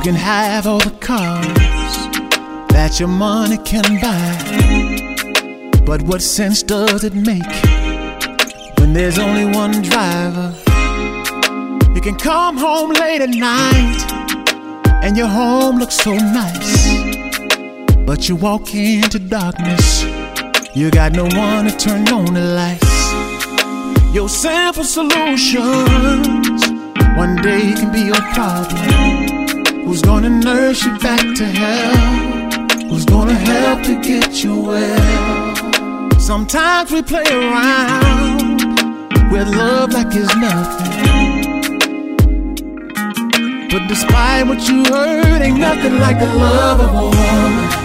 can have all the cars that your money can buy, but what sense does it make when there's only one driver? You can come home late at night and your home looks so nice, but you walk into darkness, you got no one to turn on the lights. Your simple solutions one day can be your problem. Who's gonna nurse you back to health? Who's gonna help to get you well? Sometimes we play around with love like it's nothing, but despite what you heard, ain't nothing like the love of a woman.